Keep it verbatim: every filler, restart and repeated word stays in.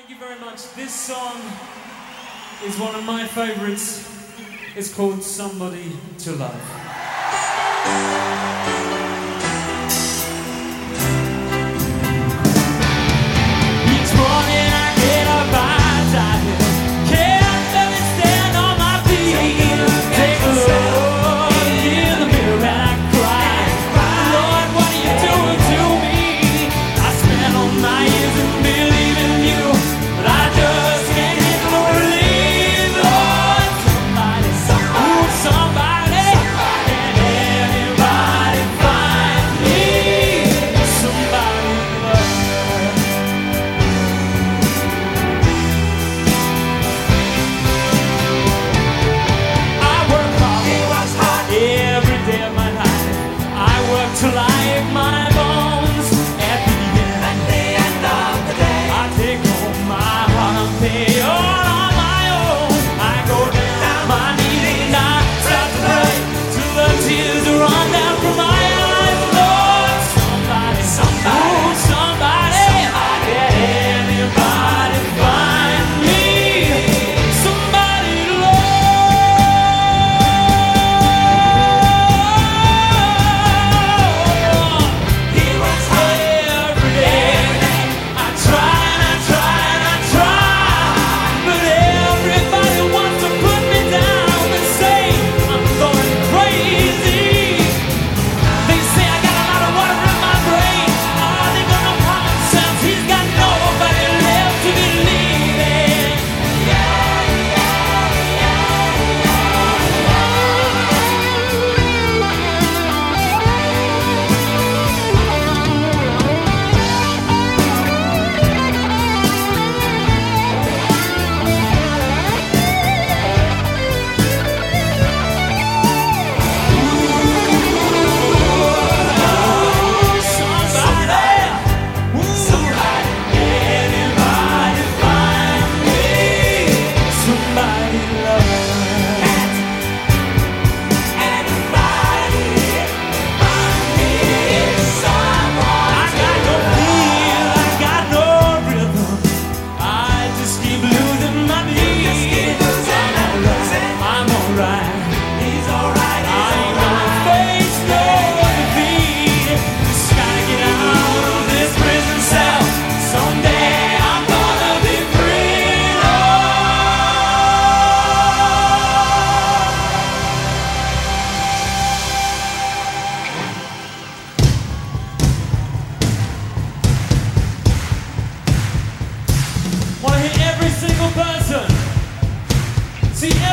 Thank you very much. This song is one of my favorites. It's called Somebody to Love. Each morning I get up, eyes out here. Can't let me stand on my feet. Take a look in the mirror and I cry. Lord, what are you doing to me? I spent all my years in believing you, but I just can't get no relief. Lord, somebody, somebody, somebody, can anybody find me somebody to love? I work hard, he works hard every day of my life. I work till I ache my bones. At the end, at the end of the day, I take home my heart and pay all on my own. I go down my knees and I start to pray till the tears run down from my eyes. Lord, somebody, somebody, oh, somebody, can anybody find me somebody to love? He works hard every day. I try and I try and I try, but everybody wants to put me down and say I'm going crazy. They say I got a lot of water in my brain. Oh, they got no common sense. He's got nobody left to believe in. Somebody, somebody, anybody find me somebody to love? Anybody find me someone? I got no feel, I got no rhythm. I just keep losing my knees. I'm alright. He's alright. I ain't gonna face no defeat. Just gotta get out of this prison cell. Someday I'm gonna be free. Wanna hit every single person. See